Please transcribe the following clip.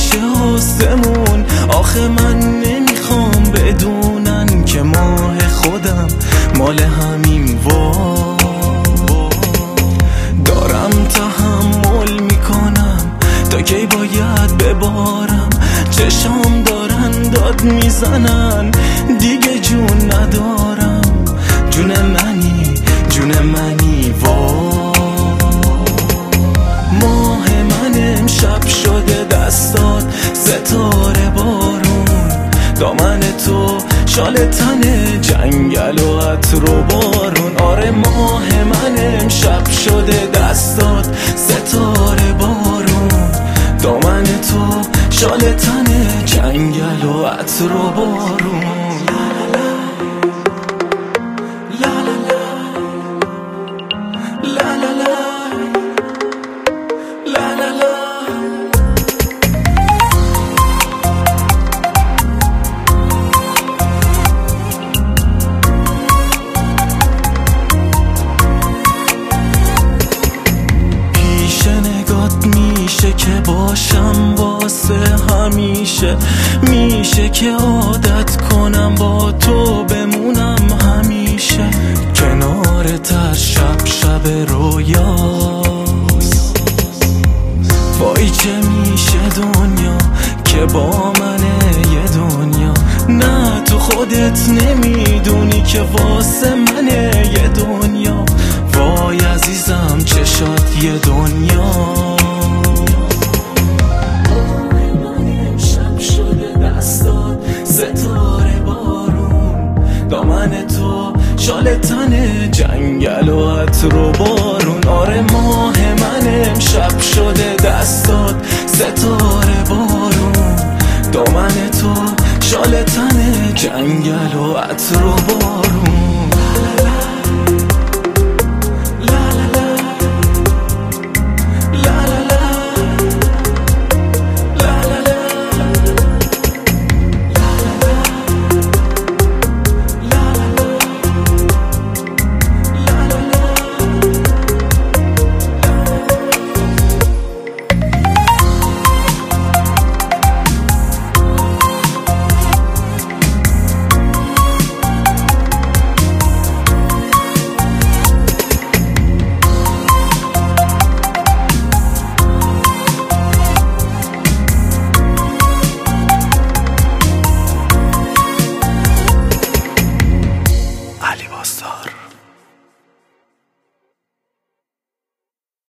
میشه آسمون. آخه من نمیخوام بدونن که ماه خودم مال همین دارم تحمل میکنم تا کی باید ببارم. چشام دارن داد میزنن دیگه جون ندارم. جون منی جون منی ماه من امشب شده دستات ستاره بارون. دامن تو شال تن جنگل و عطر و بارون. آره ماه من امشب شده دستات ستاره بارون. دامن تو شال تن جنگل و عطر و بارون. میشه که باشم واسه همیشه. میشه که عادت کنم با تو بمونم همیشه. کنارت هر شب رویاست. وای چه میشه دنیا که با منه یه دنیا. نه تو خودت نمیدونی که واسه منه یه دنیا. وای عزیزم چشات یه دنیا. ستاره بارون. دامن تو شال تن جنگل و عطر و بارون. آره ماه من امشب شده دستات ستاره بارون. دامن تو شال تن جنگل و عطر و بارون.